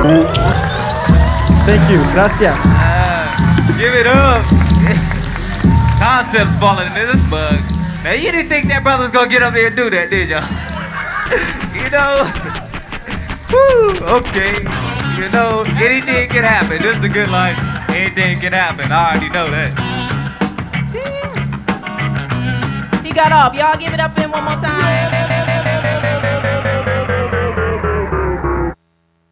Thank you. Gracias. Give it up. Concepts falling into this bug. Now you didn't think that brother was gonna get up there and do that, did y'all? You know? Woo, okay. You know, anything can happen. This is a good life. Anything can happen. I already know that. He got off. Y'all give it up for him one more time.